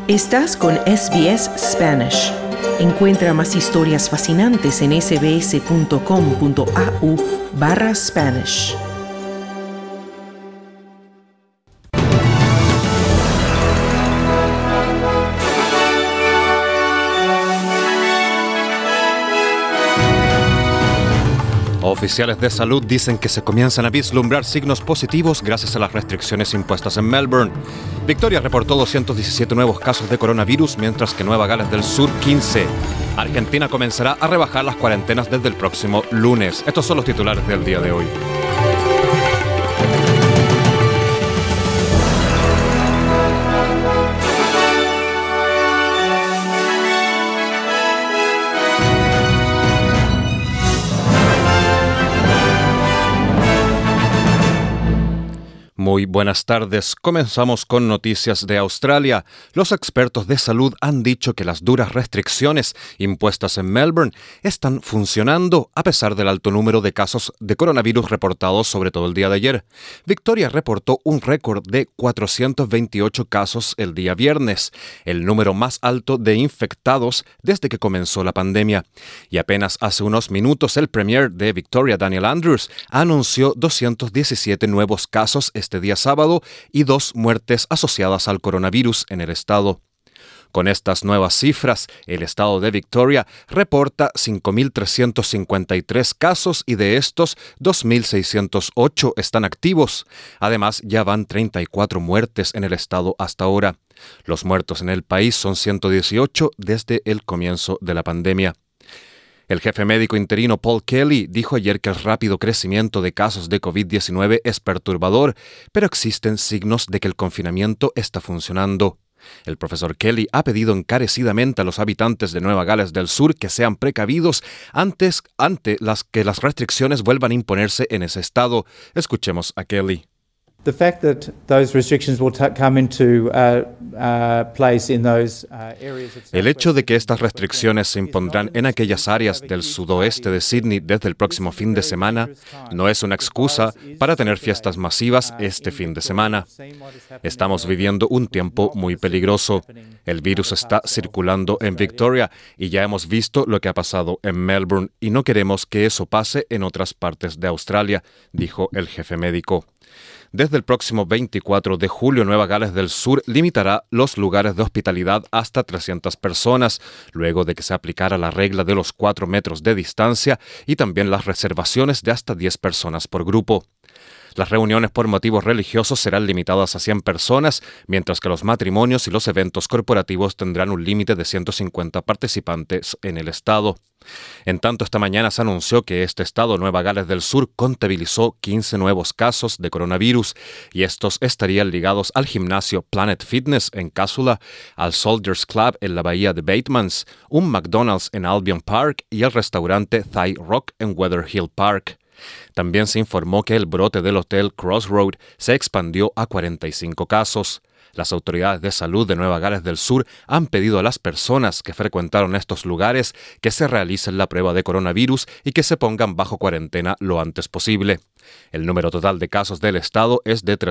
Estás con SBS Spanish. Encuentra más historias fascinantes en sbs.com.au/Spanish. Oficiales de salud dicen que se comienzan a vislumbrar signos positivos gracias a las restricciones impuestas en Melbourne. Victoria reportó 217 nuevos casos de coronavirus, mientras que Nueva Gales del Sur 15. Argentina comenzará a rebajar las cuarentenas desde el próximo lunes. Estos son los titulares del día de hoy. Muy buenas tardes. Comenzamos con noticias de Australia. Los expertos de salud han dicho que las duras restricciones impuestas en Melbourne están funcionando a pesar del alto número de casos de coronavirus reportados, sobre todo el día de ayer. Victoria reportó un récord de 428 casos el día viernes, el número más alto de infectados desde que comenzó la pandemia. Y apenas hace unos minutos el premier de Victoria, Daniel Andrews, anunció 217 nuevos casos este día sábado y 2 muertes asociadas al coronavirus en el estado. Con estas nuevas cifras, el estado de Victoria reporta 5.353 casos y de estos 2.608 están activos. Además, ya van 34 muertes en el estado hasta ahora. Los muertos en el país son 118 desde el comienzo de la pandemia. El jefe médico interino Paul Kelly dijo ayer que el rápido crecimiento de casos de COVID-19 es perturbador, pero existen signos de que el confinamiento está funcionando. El profesor Kelly ha pedido encarecidamente a los habitantes de Nueva Gales del Sur que sean precavidos ante que las restricciones vuelvan a imponerse en ese estado. Escuchemos a Kelly. The fact that those restrictions will come into place in those areas. El hecho de que estas restricciones se impondrán en aquellas áreas del sudoeste de Sydney desde el próximo fin de semana no es una excusa para tener fiestas masivas este fin de semana. Estamos viviendo un tiempo muy peligroso. El virus está circulando en Victoria y ya hemos visto lo que ha pasado en Melbourne y no queremos que eso pase en otras partes de Australia, dijo el jefe médico. Desde el próximo 24 de julio, Nueva Gales del Sur limitará los lugares de hospitalidad hasta 300 personas, luego de que se aplicara la regla de los 4 metros de distancia y también las reservaciones de hasta 10 personas por grupo. Las reuniones por motivos religiosos serán limitadas a 100 personas, mientras que los matrimonios y los eventos corporativos tendrán un límite de 150 participantes en el estado. En tanto, esta mañana se anunció que este estado, Nueva Gales del Sur, contabilizó 15 nuevos casos de coronavirus y estos estarían ligados al gimnasio Planet Fitness en Casula, al Soldiers Club en la bahía de Batemans, un McDonald's en Albion Park y el restaurante Thai Rock en Weatherhill Park. También se informó que el brote del hotel Crossroad se expandió a 45 casos. Las autoridades de salud de Nueva Gales del Sur han pedido a las personas que frecuentaron estos lugares que se realicen la prueba de coronavirus y que se pongan bajo cuarentena lo antes posible. El número total de casos del estado es de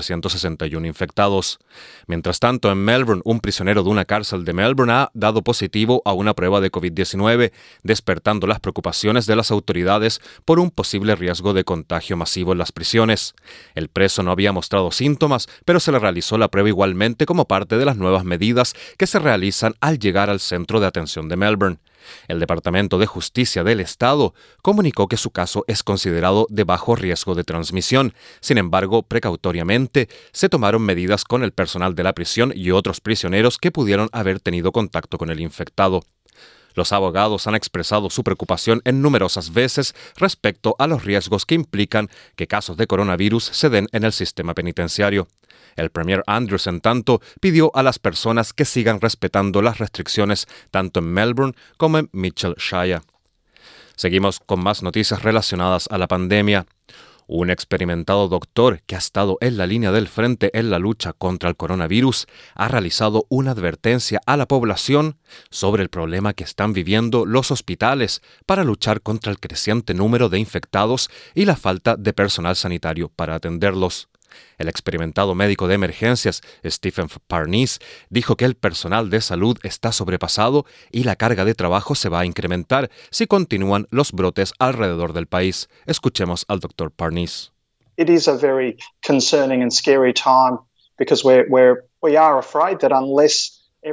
3.361 infectados. Mientras tanto, en Melbourne, un prisionero de una cárcel de Melbourne ha dado positivo a una prueba de COVID-19, despertando las preocupaciones de las autoridades por un posible riesgo de contagio masivo en las prisiones. El preso no había mostrado síntomas, pero se le realizó la prueba igualmente como parte de las nuevas medidas que se realizan al llegar al centro de atención de Melbourne. El Departamento de Justicia del Estado comunicó que su caso es considerado de bajo riesgo de transmisión. Sin embargo, precautoriamente, se tomaron medidas con el personal de la prisión y otros prisioneros que pudieron haber tenido contacto con el infectado. Los abogados han expresado su preocupación en numerosas veces respecto a los riesgos que implican que casos de coronavirus se den en el sistema penitenciario. El premier Andrews, en tanto, pidió a las personas que sigan respetando las restricciones tanto en Melbourne como en Mitchell Shire. Seguimos con más noticias relacionadas a la pandemia. Un experimentado doctor que ha estado en la línea del frente en la lucha contra el coronavirus ha realizado una advertencia a la población sobre el problema que están viviendo los hospitales para luchar contra el creciente número de infectados y la falta de personal sanitario para atenderlos. El experimentado médico de emergencias, Stephen Parnis, dijo que el personal de salud está sobrepasado y la carga de trabajo se va a incrementar si continúan los brotes alrededor del país. Escuchemos al Dr. Parnis. It is a very concerning and scary time because we are afraid that unless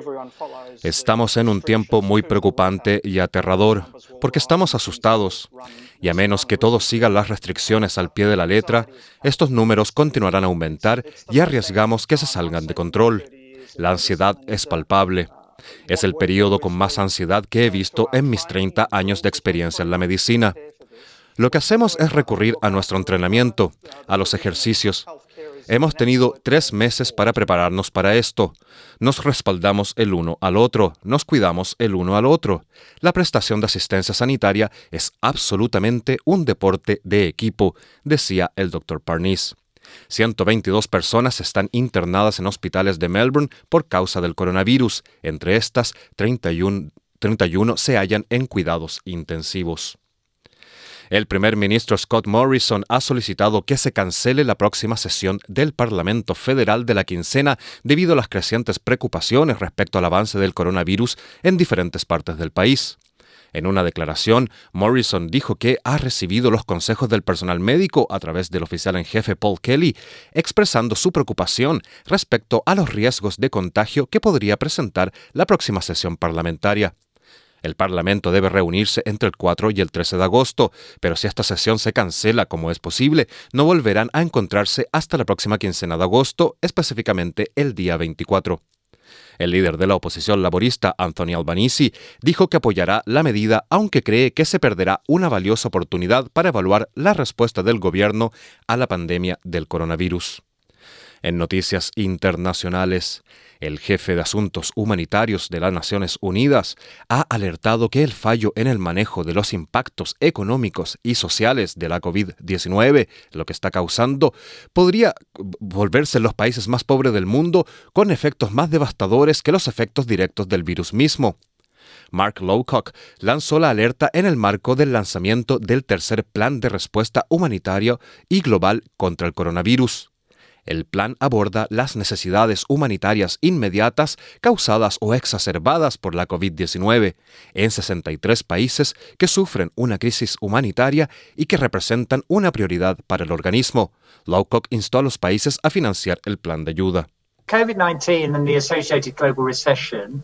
Estamos en un tiempo muy preocupante y aterrador, porque estamos asustados, y a menos que todos sigan las restricciones al pie de la letra, estos números continuarán a aumentar y arriesgamos que se salgan de control. La ansiedad es palpable. Es el periodo con más ansiedad que he visto en mis 30 años de experiencia en la medicina. Lo que hacemos es recurrir a nuestro entrenamiento, a los ejercicios. Hemos tenido 3 meses para prepararnos para esto. Nos respaldamos el uno al otro, nos cuidamos el uno al otro. La prestación de asistencia sanitaria es absolutamente un deporte de equipo, decía el Dr. Parnis. 122 personas están internadas en hospitales de Melbourne por causa del coronavirus. Entre estas, 31 se hallan en cuidados intensivos. El primer ministro Scott Morrison ha solicitado que se cancele la próxima sesión del Parlamento Federal de la quincena debido a las crecientes preocupaciones respecto al avance del coronavirus en diferentes partes del país. En una declaración, Morrison dijo que ha recibido los consejos del personal médico a través del oficial en jefe Paul Kelly, expresando su preocupación respecto a los riesgos de contagio que podría presentar la próxima sesión parlamentaria. El Parlamento debe reunirse entre el 4 y el 13 de agosto, pero si esta sesión se cancela como es posible, no volverán a encontrarse hasta la próxima quincena de agosto, específicamente el día 24. El líder de la oposición laborista, Anthony Albanese, dijo que apoyará la medida, aunque cree que se perderá una valiosa oportunidad para evaluar la respuesta del gobierno a la pandemia del coronavirus. En noticias internacionales, el jefe de Asuntos Humanitarios de las Naciones Unidas ha alertado que el fallo en el manejo de los impactos económicos y sociales de la COVID-19, lo que está causando, podría volverse en los países más pobres del mundo con efectos más devastadores que los efectos directos del virus mismo. Mark Lowcock lanzó la alerta en el marco del lanzamiento del tercer plan de respuesta humanitaria y global contra el coronavirus. El plan aborda las necesidades humanitarias inmediatas causadas o exacerbadas por la COVID-19 en 63 países que sufren una crisis humanitaria y que representan una prioridad para el organismo. Lowcock instó a los países a financiar el plan de ayuda. COVID-19 and the associated global recession.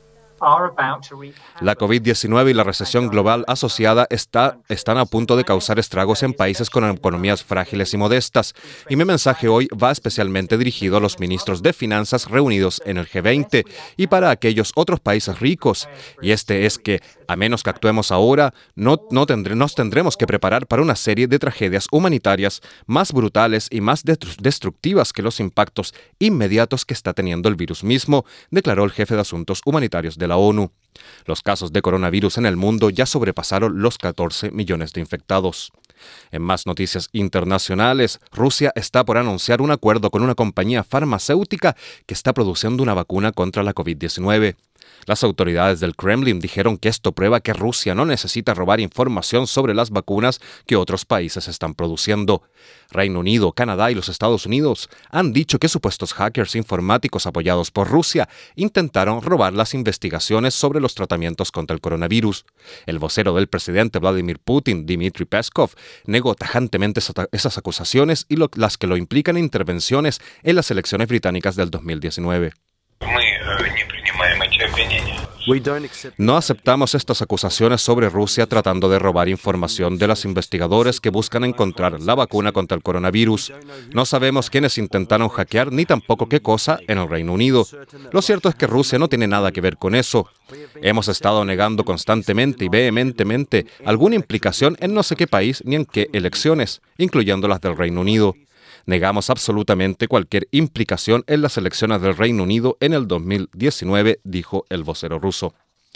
La COVID-19 y la recesión global asociada están a punto de causar estragos en países con economías frágiles y modestas, y mi mensaje hoy va especialmente dirigido a los ministros de finanzas reunidos en el G20 y para aquellos otros países ricos, y este es que, a menos que actuemos ahora, nos tendremos que preparar para una serie de tragedias humanitarias más brutales y más destructivas que los impactos inmediatos que está teniendo el virus mismo, declaró el jefe de Asuntos Humanitarios de la ONU. Los casos de coronavirus en el mundo ya sobrepasaron los 14 millones de infectados. En más noticias internacionales, Rusia está por anunciar un acuerdo con una compañía farmacéutica que está produciendo una vacuna contra la COVID-19. Las autoridades del Kremlin dijeron que esto prueba que Rusia no necesita robar información sobre las vacunas que otros países están produciendo. Reino Unido, Canadá y los Estados Unidos han dicho que supuestos hackers informáticos apoyados por Rusia intentaron robar las investigaciones sobre los tratamientos contra el coronavirus. El vocero del presidente Vladimir Putin, Dmitry Peskov, negó tajantemente esas acusaciones y las que lo implican en intervenciones en las elecciones británicas del 2019. No aceptamos estas acusaciones sobre Rusia tratando de robar información de los investigadores que buscan encontrar la vacuna contra el coronavirus. No sabemos quiénes intentaron hackear ni tampoco qué cosa en el Reino Unido. Lo cierto es que Rusia no tiene nada que ver con eso. Hemos estado negando constantemente y vehementemente alguna implicación en no sé qué país ni en qué elecciones, incluyendo las del Reino Unido. Negamos absolutamente cualquier implicación en las elecciones del Reino Unido en el 2019, dijo el vocero ruso.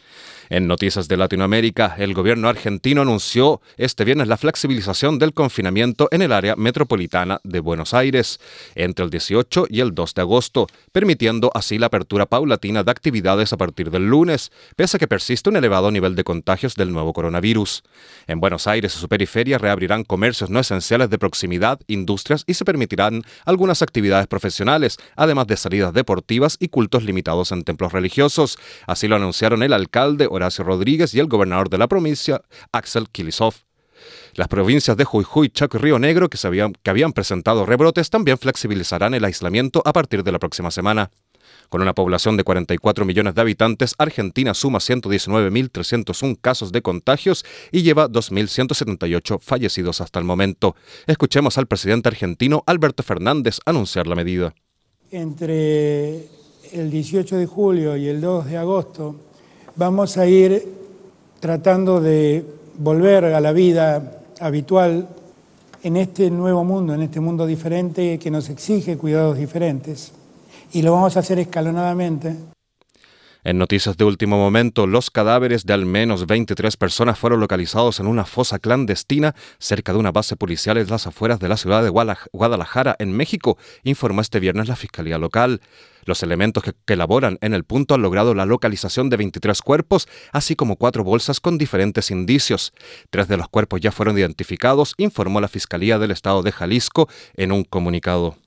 En noticias de Latinoamérica, el gobierno argentino anunció este viernes la flexibilización del confinamiento en el área metropolitana de Buenos Aires entre el 18 y el 2 de agosto, permitiendo así la apertura paulatina de actividades a partir del lunes, pese a que persiste un elevado nivel de contagios del nuevo coronavirus. En Buenos Aires y su periferia reabrirán comercios no esenciales de proximidad, industrias y se permitirán algunas actividades profesionales, además de salidas deportivas y cultos limitados en templos religiosos. Así lo anunciaron el alcalde Horacio Rodríguez y el gobernador de la provincia, Axel Kicillof. Las provincias de Jujuy, Chaco y Río Negro, que habían presentado rebrotes, también flexibilizarán el aislamiento a partir de la próxima semana. Con una población de 44 millones de habitantes, Argentina suma 119.301 casos de contagios y lleva 2.178 fallecidos hasta el momento. Escuchemos al presidente argentino Alberto Fernández anunciar la medida. Entre el 18 de julio y el 2 de agosto vamos a ir tratando de volver a la vida habitual en este nuevo mundo, en este mundo diferente que nos exige cuidados diferentes. Y lo vamos a hacer escalonadamente. En noticias de último momento, los cadáveres de al menos 23 personas fueron localizados en una fosa clandestina cerca de una base policial en las afueras de la ciudad de Guadalajara, en México, informó este viernes la Fiscalía local. Los elementos que laboran en el punto han logrado la localización de 23 cuerpos, así como 4 bolsas con diferentes indicios. 3 de los cuerpos ya fueron identificados, informó la Fiscalía del Estado de Jalisco en un comunicado.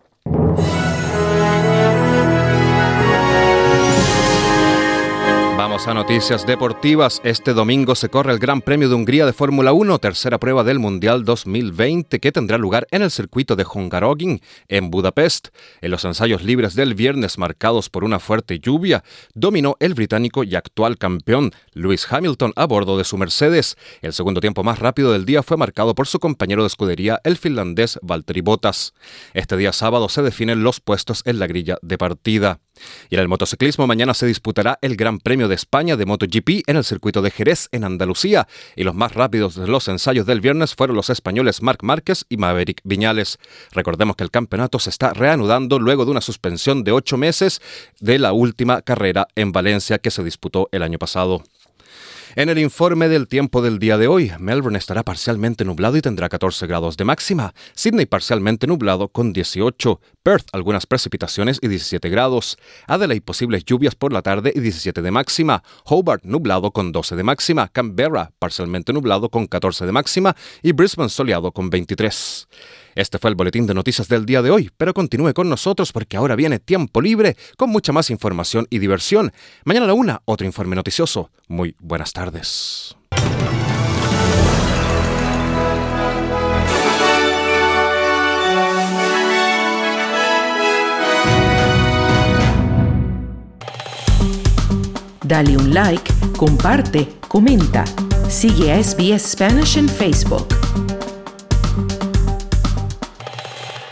Vamos a noticias deportivas. Este domingo se corre el Gran Premio de Hungría de Fórmula 1, tercera prueba del Mundial 2020, que tendrá lugar en el circuito de Hungaroring, en Budapest. En los ensayos libres del viernes, marcados por una fuerte lluvia, dominó el británico y actual campeón Lewis Hamilton a bordo de su Mercedes. El segundo tiempo más rápido del día fue marcado por su compañero de escudería, el finlandés Valtteri Bottas. Este día sábado se definen los puestos en la grilla de partida. Y en el motociclismo mañana se disputará el Gran Premio de España de MotoGP en el circuito de Jerez, en Andalucía, y los más rápidos de los ensayos del viernes fueron los españoles Marc Márquez y Maverick Viñales. Recordemos que el campeonato se está reanudando luego de una suspensión de 8 meses de la última carrera en Valencia que se disputó el año pasado. En el informe del tiempo del día de hoy, Melbourne estará parcialmente nublado y tendrá 14 grados de máxima. Sydney parcialmente nublado con 18. Perth algunas precipitaciones y 17 grados. Adelaide posibles lluvias por la tarde y 17 de máxima. Hobart nublado con 12 de máxima. Canberra parcialmente nublado con 14 de máxima. Y Brisbane soleado con 23. Este fue el boletín de noticias del día de hoy, pero continúe con nosotros porque ahora viene Tiempo Libre con mucha más información y diversión. Mañana a la 1, otro informe noticioso. Muy buenas tardes. Dale un like, comparte, comenta. Sigue a SBS Spanish en Facebook.